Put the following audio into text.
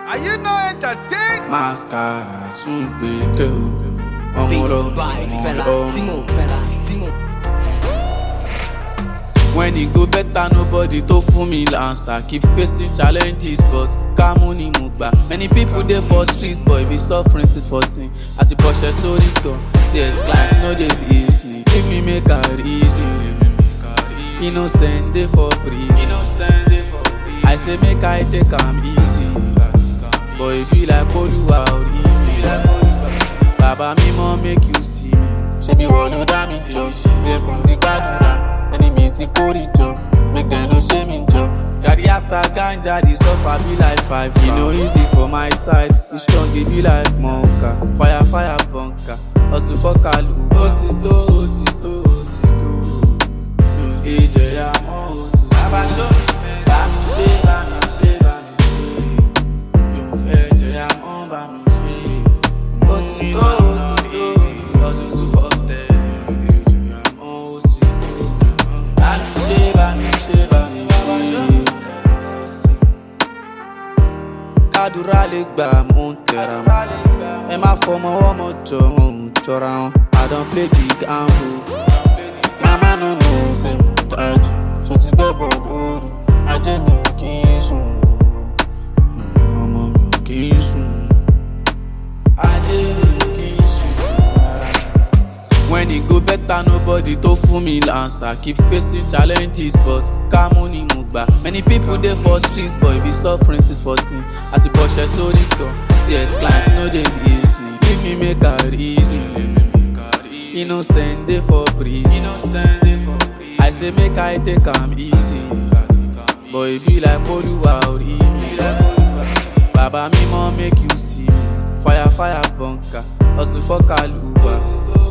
Are you not entertained? Mascara, super cool. When it go better, nobody to fool me answer. Keep facing challenges, but Kamuni Mugba. Many people there for streets, boy, be suffering since 14. At the Porsche, so it go. See it's climb, no they listening. Give me make a reason. Innocent, they for free. I say make I take am easy. Boy, it be like Oluwa Ori. Baba mi mo make you see me. Ṣé bí wọ́n ló dá mi jọ? Lẹ́kùn ti gbàdúrà, ẹni mi ti kórè jọ. Make dem no ṣe mi jọ. Daddy after ganja, the suffer be like 5. You know easy for my side. The strong dey be like Monka. Fire bunker. Hustle for Kalu. Otito. You lè jẹ̀yà mọ́ òtún. Bàbá show me mercy. Bá mi ṣe. You fẹ́ jẹ̀yà mọ́ bá mi ṣe. Otito. Hustle to first steady. You lè jẹ̀yà mọ́ òtún. Bá mi ṣe. Kádùrá lè gbà mò ń tẹ̀ra mọ́. Ẹ má fọmọ ọmọ jọ wọn ò jọra wọn. I don play the gamble. Mama no know say mo dájú. Ṣo ti gbẹ́ bọ̀ lóru? Ajé mi ò kí ń sùn. Ọmọ mi ò kì í sùn. Ajé mi ò kì í sùn. When it go better, nobody to fool me answer. Keep facing challenges, but Kamuni Mugba. Many people there for streets, boy, be suffering since 14. At the Porsche, so it go. See it's climb, no they listening. Give me make a reason. Innocent, they for free. I say make I take am easy. Boy, it be like Oluwa Ori. Baba mi mo make you see me. Fire bunker. Hustle for Kaluba.